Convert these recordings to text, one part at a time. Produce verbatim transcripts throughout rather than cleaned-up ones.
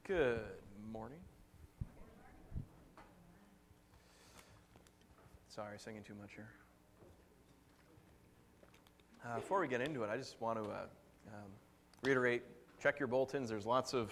Good morning. Sorry, singing too much here. Uh, before we get into it, I just want to uh, um, reiterate, check your bulletins. There's lots of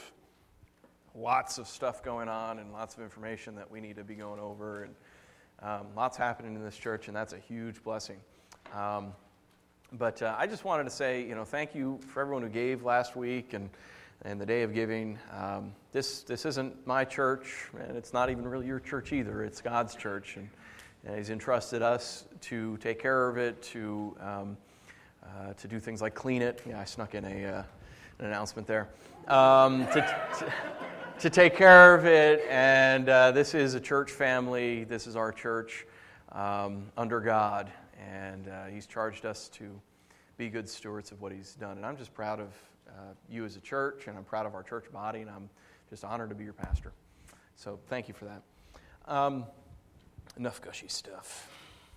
lots of stuff going on and lots of information that we need to be going over, and um, lots happening in this church, and that's a huge blessing. Um, but uh, I just wanted to say, you know, thank you for everyone who gave last week and and the day of giving. Um, this this isn't my church, and it's not even really your church either. It's God's church, and, and He's entrusted us to take care of it, to um, uh, to do things like clean it. Yeah, I snuck in a uh, an announcement there. Um, to, to, to take care of it, and uh, this is a church family. This is our church um, under God, and uh, He's charged us to be good stewards of what He's done. And I'm just proud of Uh, you as a church, and I'm proud of our church body, and I'm just honored to be your pastor. So thank you for that. Um, enough gushy stuff.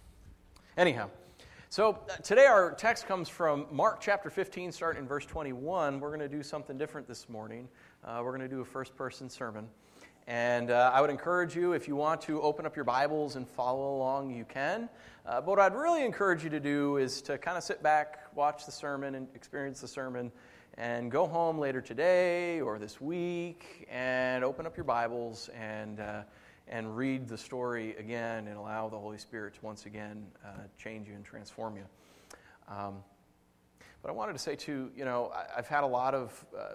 Anyhow, so uh, today our text comes from Mark chapter fifteen, starting in verse twenty-one. We're going to do something different this morning. Uh, we're going to do a first-person sermon. And uh, I would encourage you, if you want to open up your Bibles and follow along, you can. Uh, but what I'd really encourage you to do is to kind of sit back, watch the sermon, and experience the sermon, and go home later today or this week and open up your Bibles and uh, and read the story again and allow the Holy Spirit to once again uh, change you and transform you. Um, but I wanted to say too, you know, I, I've had a lot of uh,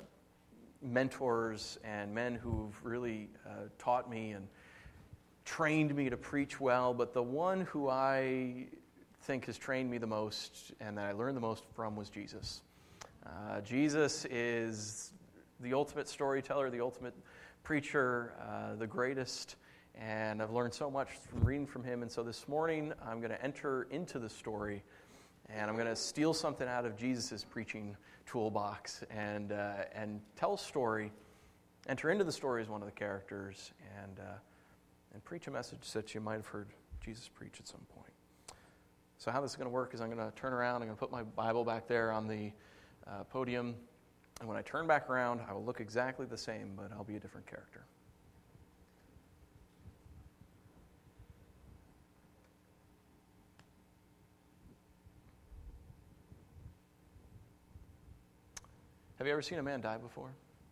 mentors and men who've really uh, taught me and trained me to preach well, but the one who I think has trained me the most and that I learned the most from was Jesus. Uh, Jesus is the ultimate storyteller, the ultimate preacher, uh, the greatest, and I've learned so much from reading from him. And so this morning, I'm going to enter into the story, and I'm going to steal something out of Jesus' preaching toolbox and uh, and tell a story, enter into the story as one of the characters, and uh, and preach a message that you might have heard Jesus preach at some point. So how this is going to work is I'm going to turn around, I'm going to put my Bible back there on the Uh, podium, and when I turn back around, I will look exactly the same, but I'll be a different character. Have you ever seen a man die before?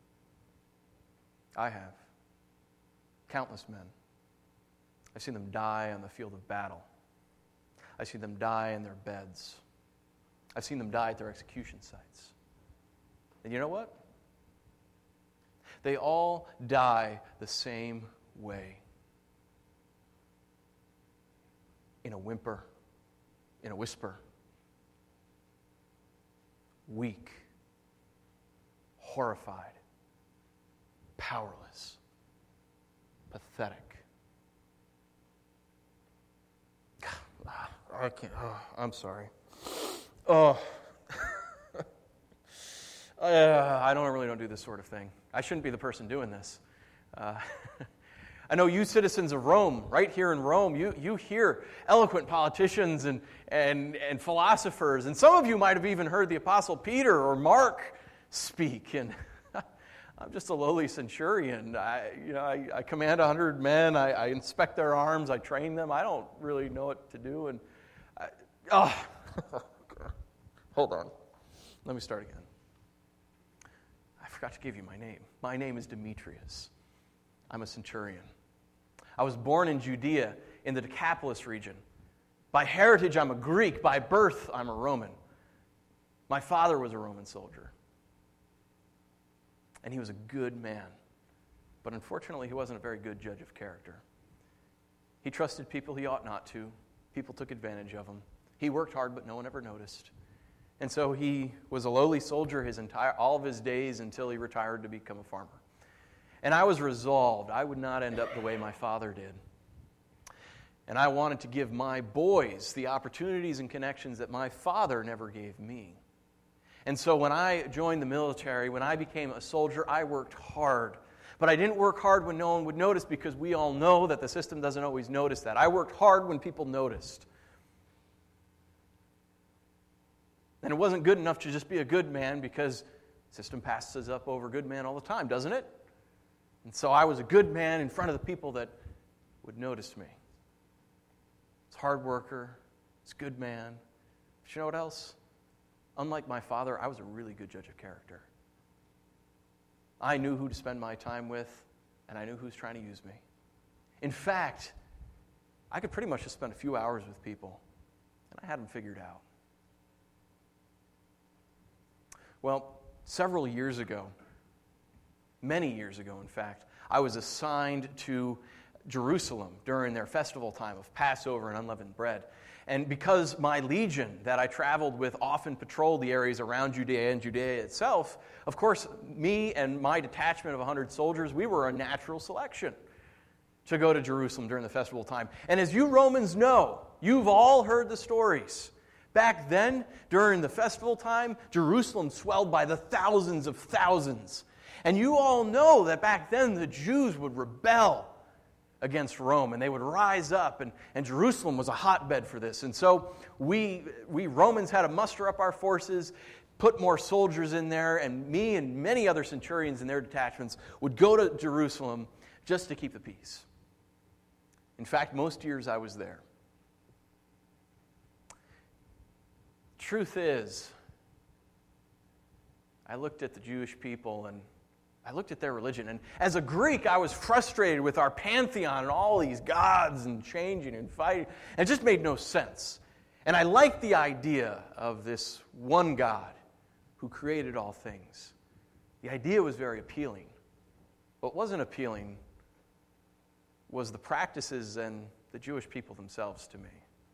I have. Countless men. I've seen them die on the field of battle. I've seen them die in their beds. I've seen them die at their execution sites. And you know what? They all die the same way. In a whimper, in a whisper. Weak, horrified, powerless, pathetic. I can't, oh, I'm sorry. Oh, uh, I don't really don't do this sort of thing. I shouldn't be the person doing this. Uh, I know you citizens of Rome, right here in Rome, you you hear eloquent politicians and and and philosophers, and some of you might have even heard the Apostle Peter or Mark speak. And I'm just a lowly centurion. I you know I, I command a hundred men. I, I inspect their arms. I train them. I don't really know what to do. And I, oh. Hold on. Let me start again. I forgot to give you my name. My name is Demetrius. I'm a centurion. I was born in Judea in the Decapolis region. By heritage, I'm a Greek. By birth, I'm a Roman. My father was a Roman soldier. And he was a good man. But unfortunately, he wasn't a very good judge of character. He trusted people he ought not to. People took advantage of him. He worked hard, but no one ever noticed. And so he was a lowly soldier his entire all of his days until he retired to become a farmer. And I was resolved I would not end up the way my father did. And I wanted to give my boys the opportunities and connections that my father never gave me. And so when I joined the military, when I became a soldier, I worked hard. But I didn't work hard when no one would notice, because we all know that the system doesn't always notice that. I worked hard when people noticed. And it wasn't good enough to just be a good man, because the system passes up over good men all the time, doesn't it? And so I was a good man in front of the people that would notice me. He's a hard worker. He's a good man. But you know what else? Unlike my father, I was a really good judge of character. I knew who to spend my time with, and I knew who was trying to use me. In fact, I could pretty much just spend a few hours with people, and I had them figured out. Well, several years ago, many years ago, in fact, I was assigned to Jerusalem during their festival time of Passover and unleavened bread. And because my legion that I traveled with often patrolled the areas around Judea and Judea itself, of course, me and my detachment of one hundred soldiers, we were a natural selection to go to Jerusalem during the festival time. And as you Romans know, you've all heard the stories. Back then, during the festival time, Jerusalem swelled by the thousands of thousands. And you all know that back then the Jews would rebel against Rome, and they would rise up, and, and Jerusalem was a hotbed for this. And so we, we Romans had to muster up our forces, put more soldiers in there, and me and many other centurions in their detachments would go to Jerusalem just to keep the peace. In fact, most years I was there. Truth is, I looked at the Jewish people and I looked at their religion, and as a Greek, I was frustrated with our pantheon and all these gods and changing and fighting. And it just made no sense. And I liked the idea of this one God who created all things. The idea was very appealing. What wasn't appealing was the practices and the Jewish people themselves to me.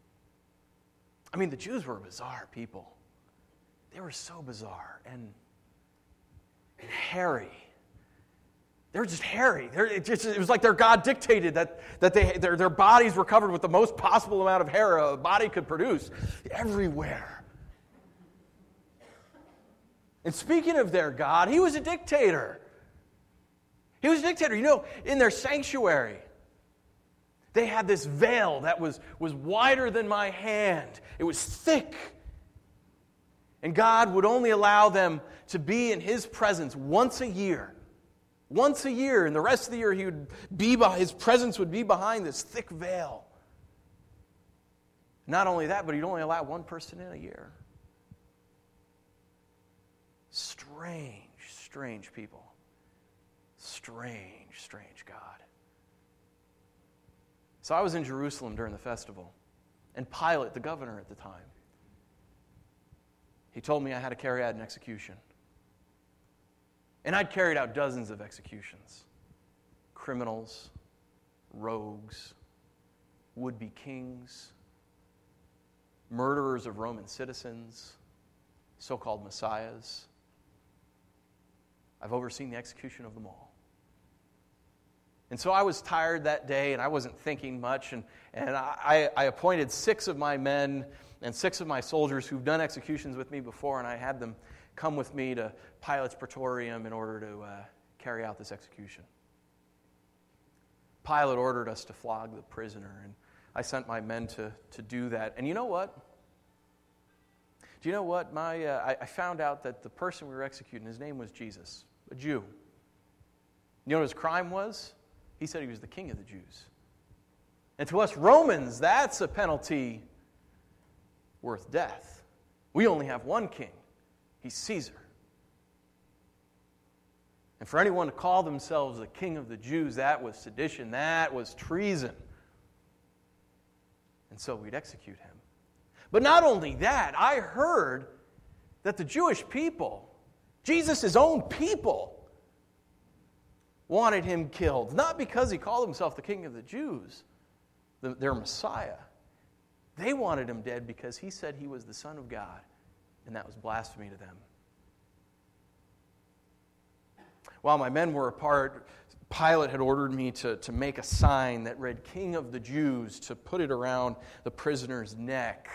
I mean, the Jews were a bizarre people. They were so bizarre and, and hairy. They were just hairy. It, just, it was like their God dictated that, that they, their, their bodies were covered with the most possible amount of hair a body could produce everywhere. And speaking of their God, he was a dictator. He was a dictator. You know, in their sanctuary, they had this veil that was, was wider than my hand. It was thick. And God would only allow them to be in his presence once a year. Once a year, and the rest of the year he would be by, his presence would be behind this thick veil. Not only that, but he'd only allow one person in a year. Strange, strange people. Strange, strange God. So I was in Jerusalem during the festival, and Pilate, the governor at the time, he told me I had to carry out an execution. And I'd carried out dozens of executions. Criminals, rogues, would-be kings, murderers of Roman citizens, so-called messiahs. I've overseen the execution of them all. And so I was tired that day, and I wasn't thinking much, and, and I, I appointed six of my men and six of my soldiers who've done executions with me before, and I had them come with me to Pilate's Praetorium in order to uh, carry out this execution. Pilate ordered us to flog the prisoner, and I sent my men to, to do that. And you know what? Do you know what? My uh, I, I found out that the person we were executing, his name was Jesus, a Jew. You know what his crime was? He said he was the king of the Jews. And to us Romans, that's a penalty worth death. We only have one king. He's Caesar. And for anyone to call themselves the king of the Jews, that was sedition, that was treason. And so we'd execute him. But not only that, I heard that the Jewish people, Jesus' own people, wanted him killed. Not because he called himself the king of the Jews, the, their Messiah. They wanted him dead because he said he was the Son of God. And that was blasphemy to them. While my men were apart, Pilate had ordered me to, to make a sign that read, King of the Jews, to put it around the prisoner's neck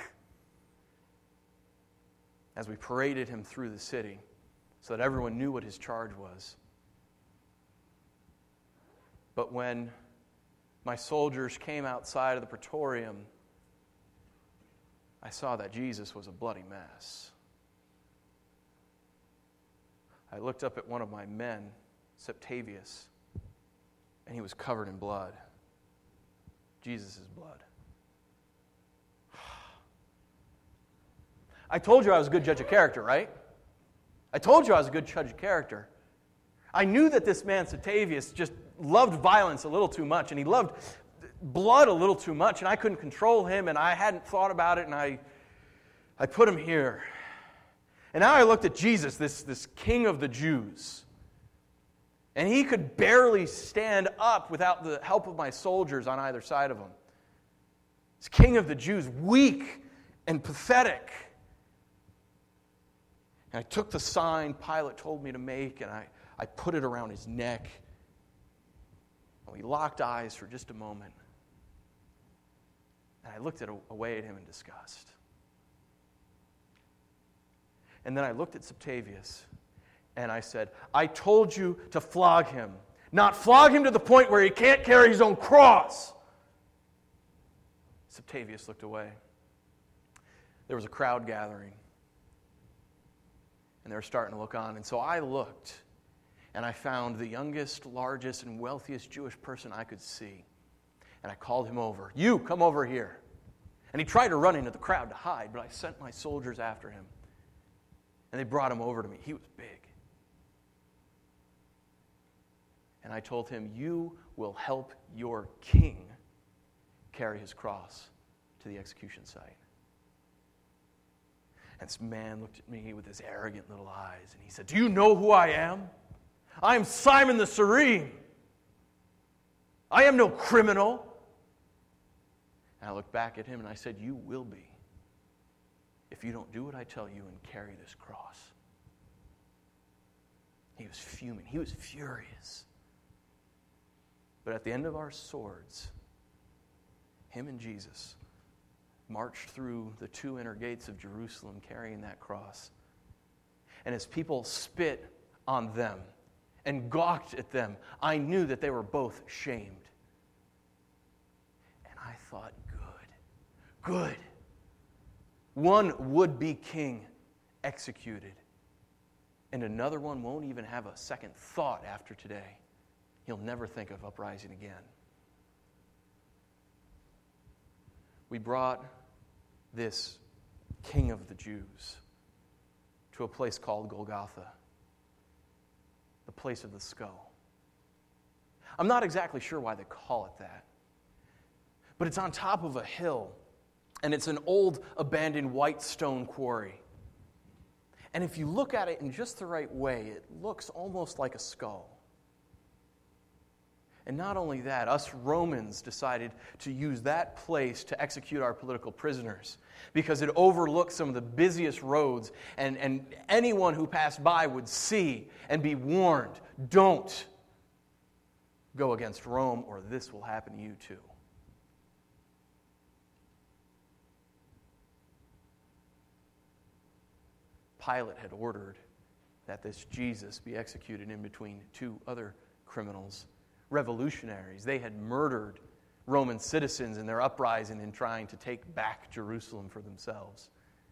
as we paraded him through the city so that everyone knew what his charge was. But when my soldiers came outside of the Praetorium, I saw that Jesus was a bloody mess. I looked up at one of my men, Septavius, and he was covered in blood. Jesus' blood. I told you I was a good judge of character, right? I told you I was a good judge of character. I knew that this man, Septavius, just loved violence a little too much, and he loved blood a little too much, and I couldn't control him, and I hadn't thought about it, and I, I put him here. And now I looked at Jesus, this, this king of the Jews, and he could barely stand up without the help of my soldiers on either side of him. This king of the Jews, weak and pathetic. And I took the sign Pilate told me to make, and I, I put it around his neck. And we locked eyes for just a moment. And I looked at, away at him in disgust. And then I looked at Septavius, and I said, I told you to flog him, not flog him to the point where he can't carry his own cross. Septavius looked away. There was a crowd gathering, and they were starting to look on. And so I looked, and I found the youngest, largest, and wealthiest Jewish person I could see. And I called him over. You, come over here. And he tried to run into the crowd to hide, but I sent my soldiers after him. And they brought him over to me. He was big. And I told him, you will help your king carry his cross to the execution site. And this man looked at me with his arrogant little eyes, and he said, do you know who I am? I am Simon the Cyrene. I am no criminal. And I looked back at him and I said, you will be if you don't do what I tell you and carry this cross. He was fuming. He was furious. But at the end of our swords, him and Jesus marched through the two inner gates of Jerusalem carrying that cross. And as people spit on them and gawked at them, I knew that they were both shamed. And I thought, good, good. One would-be king executed, and another one won't even have a second thought after today. He'll never think of uprising again. We brought this king of the Jews to a place called Golgotha, the place of the skull. I'm not exactly sure why they call it that, but it's on top of a hill, and it's an old abandoned white stone quarry. And if you look at it in just the right way, it looks almost like a skull. And not only that, us Romans decided to use that place to execute our political prisoners because it overlooked some of the busiest roads, and, and anyone who passed by would see and be warned, don't go against Rome or this will happen to you too. Pilate had ordered that this Jesus be executed in between two other criminals, revolutionaries. They had murdered Roman citizens in their uprising in trying to take back Jerusalem for themselves.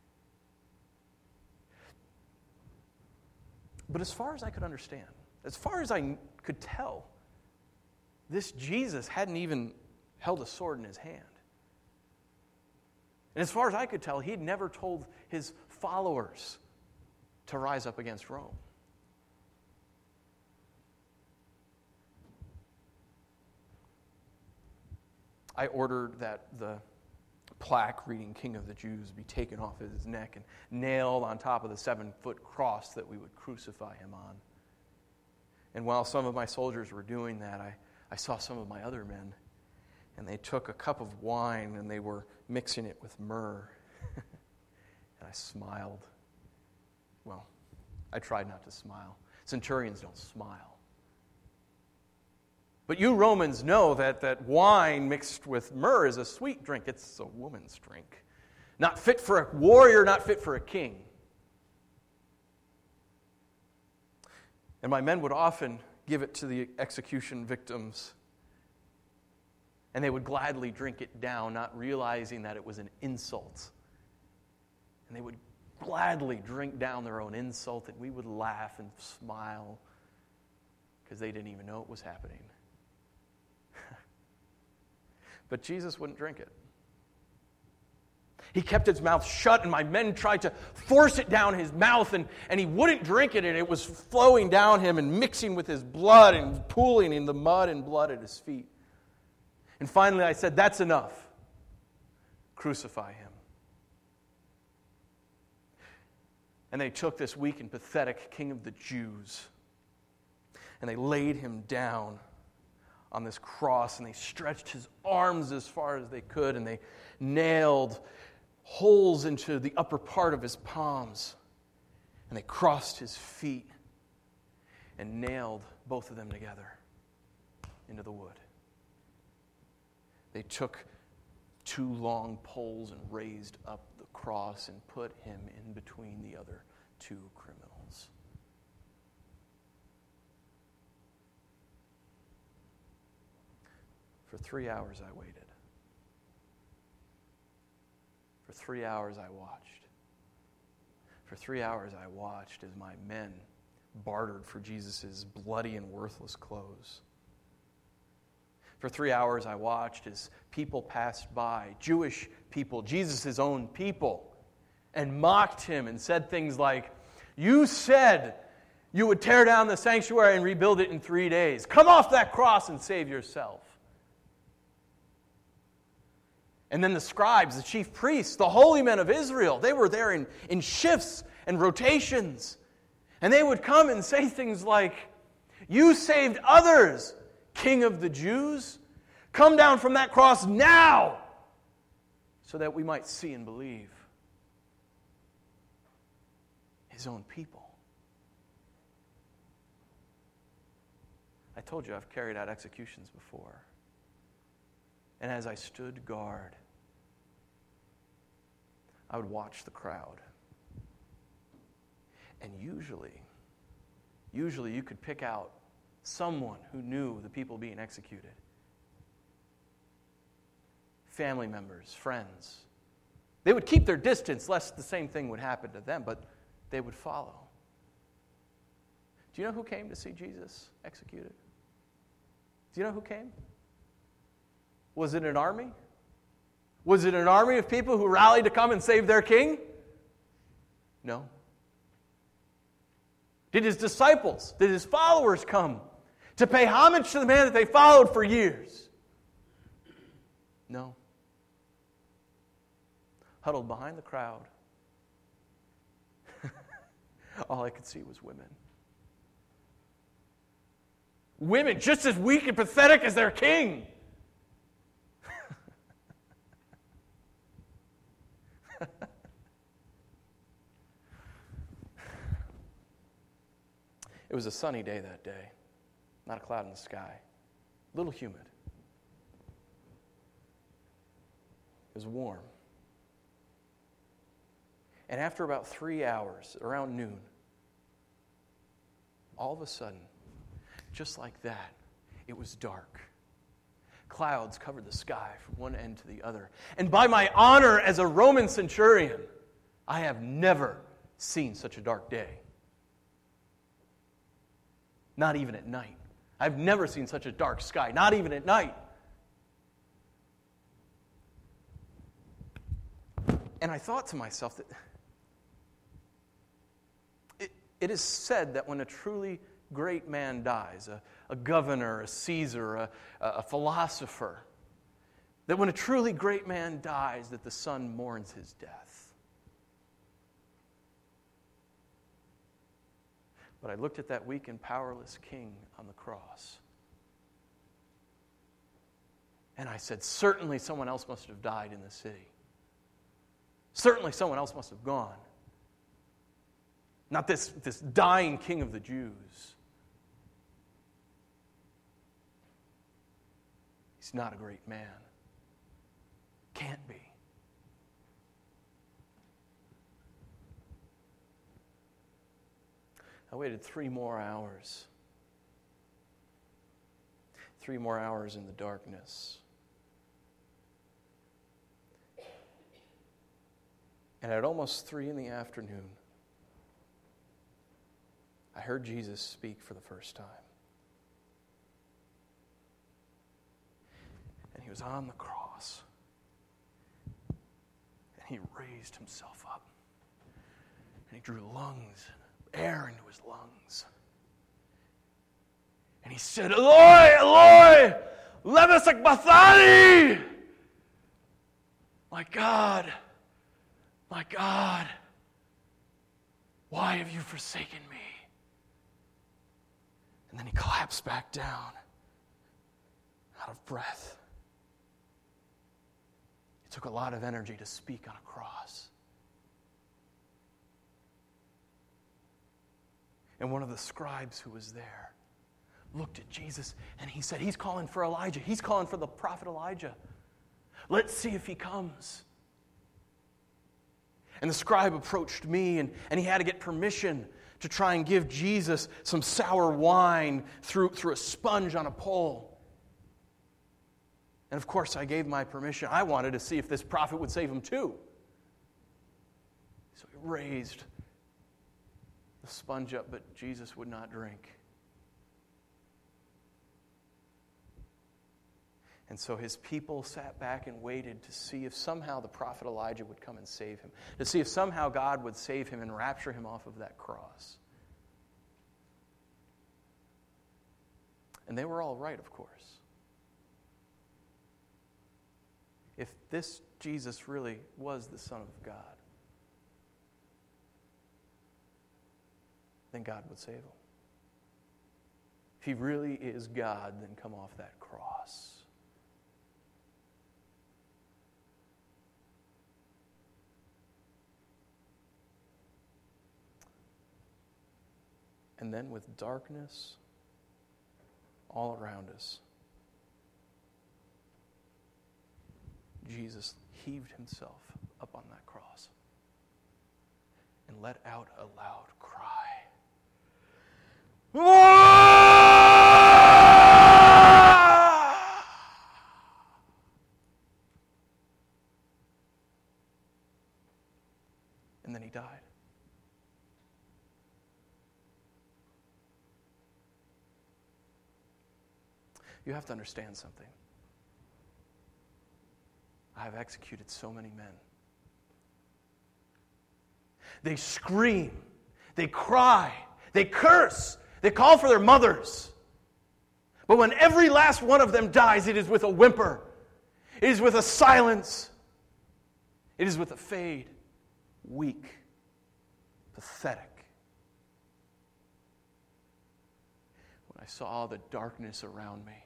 But as far as I could understand, as far as I could tell, this Jesus hadn't even held a sword in his hand. And as far as I could tell, he'd never told his followers to rise up against Rome. I ordered that the plaque reading King of the Jews be taken off his neck and nailed on top of the seven-foot cross that we would crucify him on. And while some of my soldiers were doing that, I, I saw some of my other men, and they took a cup of wine and they were mixing it with myrrh. And I smiled. Well, I tried not to smile. Centurions don't smile. But you Romans know that, that wine mixed with myrrh is a sweet drink. It's a woman's drink. Not fit for a warrior, not fit for a king. And my men would often give it to the execution victims, and they would gladly drink it down, not realizing that it was an insult. And they would gladly drink down their own insult, and we would laugh and smile because they didn't even know it was happening. But Jesus wouldn't drink it. He kept his mouth shut, and my men tried to force it down his mouth, and, and he wouldn't drink it, and it was flowing down him and mixing with his blood and pooling in the mud and blood at his feet. And finally I said, that's enough. Crucify him. And they took this weak and pathetic King of the Jews, and they laid him down on this cross, and they stretched his arms as far as they could, and they nailed holes into the upper part of his palms, and they crossed his feet and nailed both of them together into the wood. They took two long poles and raised up the cross and put him in between the other two criminals. For three hours I waited. For three hours I watched. For three hours I watched as my men bartered for Jesus' bloody and worthless clothes. For three hours I watched as people passed by, Jewish people, Jesus' own people, and mocked him and said things like, "You said you would tear down the sanctuary and rebuild it in three days. Come off that cross and save yourself." And then the scribes, the chief priests, the holy men of Israel, they were there in, in shifts and rotations. And they would come and say things like, "You saved others, King of the Jews. Come down from that cross now so that we might see and believe." His own people. I told you I've carried out executions before. And as I stood guard, I would watch the crowd. And usually, usually you could pick out someone who knew the people being executed. Family members, friends. They would keep their distance lest the same thing would happen to them, but they would follow. Do you know who came to see Jesus executed? Do you know who came? Was it an army? Was it an army of people who rallied to come and save their king? No. Did his disciples, did his followers come to pay homage to the man that they followed for years? No. Huddled behind the crowd, all I could see was women. Women just as weak and pathetic as their king. It was a sunny day that day. Not a cloud in the sky. A little humid. It was warm. And after about three hours, around noon, all of a sudden, just like that, it was dark. Clouds covered the sky from one end to the other. And by my honor as a Roman centurion, I have never seen such a dark day. Not even at night. I've never seen such a dark sky, not even at night. And I thought to myself that it, it is said that when a truly great man dies, a, a governor, a Caesar, a, a philosopher, that when a truly great man dies, that the sun mourns his death. But I looked at that weak and powerless king on the cross. And I said, certainly someone else must have died in the city. Certainly someone else must have gone. Not this, this dying king of the Jews. He's not a great man. Can't be. I waited three more hours. Three more hours in the darkness. And at almost three in the afternoon, I heard Jesus speak for the first time. And he was on the cross. cross. And he raised himself up. And he drew lungs, air into his lungs. And he said, Eloi, Eloi, lema sabachthani. My God, my God, why have you forsaken me? And then he collapsed back down, out of breath. It took a lot of energy to speak on a cross. And one of the scribes who was there looked at Jesus and he said, he's calling for Elijah. He's calling for the prophet Elijah. Let's see if he comes. And the scribe approached me, and, and he had to get permission to try and give Jesus some sour wine through, through a sponge on a pole. And of course, I gave my permission. I wanted to see if this prophet would save him too. So he raised the sponge up, but Jesus would not drink. And so his people sat back and waited to see if somehow the prophet Elijah would come and save him, to see if somehow God would save him and rapture him off of that cross. And they were all right, of course. If this Jesus really was the Son of God, then God would save him. If he really is God, then come off that cross. And then with darkness all around us, Jesus heaved himself up on that cross and let out a loud cry. And then he died. You have to understand something. I have executed so many men. They scream, they cry, they curse, they call for their mothers. But when every last one of them dies, it is with a whimper. It is with a silence. It is with a fade, weak, pathetic. When I saw the darkness around me,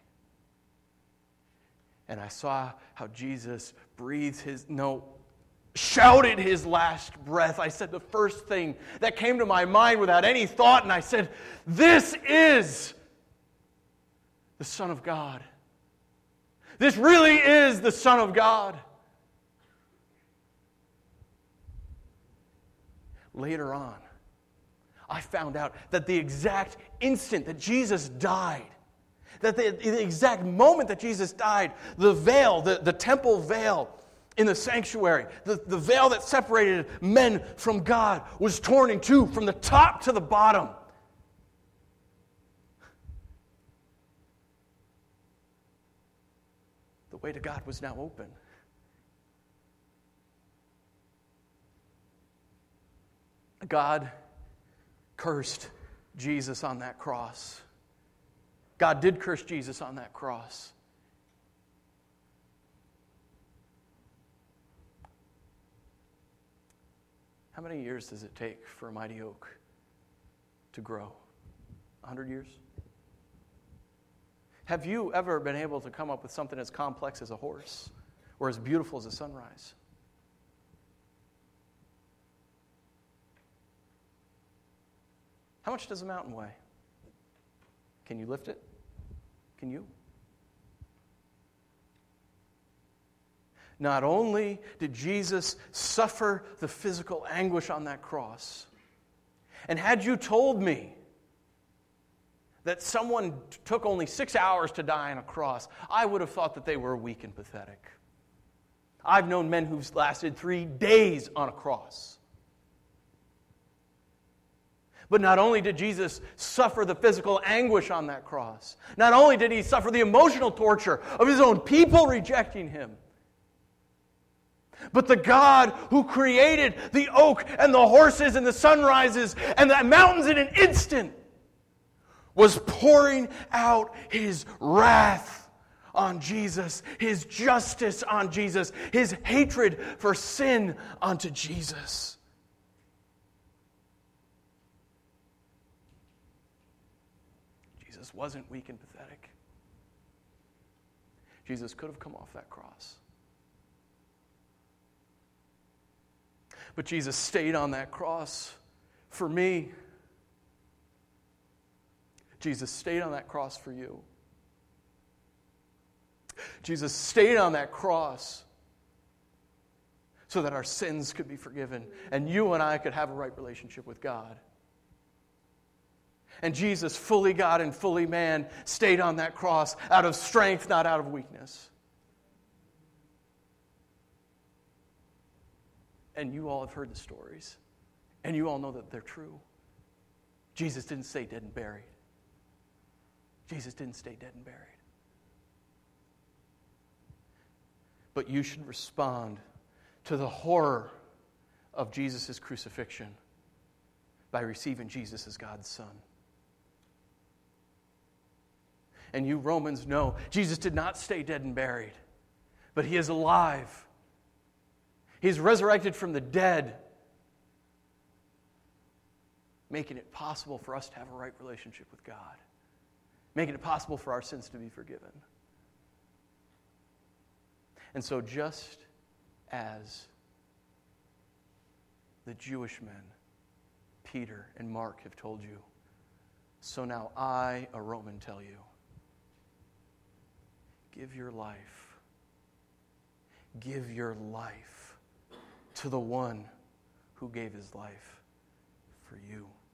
and I saw how Jesus breathed his, no, shouted his last breath, I said the first thing that came to my mind without any thought, and I said, this is the Son of God. This really is the Son of God. Later on, I found out that the exact instant that Jesus died, that the, the exact moment that Jesus died, the veil, the, the temple veil in the sanctuary, the, the veil that separated men from God was torn in two from the top to the bottom. The way to God was now open. God cursed Jesus on that cross. God did curse Jesus on that cross. How many years does it take for a mighty oak to grow? A hundred years? Have you ever been able to come up with something as complex as a horse or as beautiful as a sunrise? How much does a mountain weigh? Can you lift it? Can you? Not only did Jesus suffer the physical anguish on that cross, and had you told me that someone took only six hours to die on a cross, I would have thought that they were weak and pathetic. I've known men who've lasted three days on a cross. But not only did Jesus suffer the physical anguish on that cross, not only did he suffer the emotional torture of his own people rejecting him, But the God who created the oak and the horses and the sunrises and the mountains in an instant was pouring out His wrath on Jesus, His justice on Jesus, His hatred for sin onto Jesus. Jesus wasn't weak and pathetic. Jesus could have come off that cross. But Jesus stayed on that cross for me. Jesus stayed on that cross for you. Jesus stayed on that cross so that our sins could be forgiven and you and I could have a right relationship with God. And Jesus, fully God and fully man, stayed on that cross out of strength, not out of weakness. And you all have heard the stories. And you all know that they're true. Jesus didn't stay dead and buried. Jesus didn't stay dead and buried. But you should respond to the horror of Jesus' crucifixion by receiving Jesus as God's Son. And you Romans know Jesus did not stay dead and buried, but He is alive. He's resurrected from the dead, making it possible for us to have a right relationship with God, making it possible for our sins to be forgiven. And so just as the Jewish men, Peter and Mark, have told you, so now I, a Roman, tell you, give your life, give your life to the one who gave His life for you.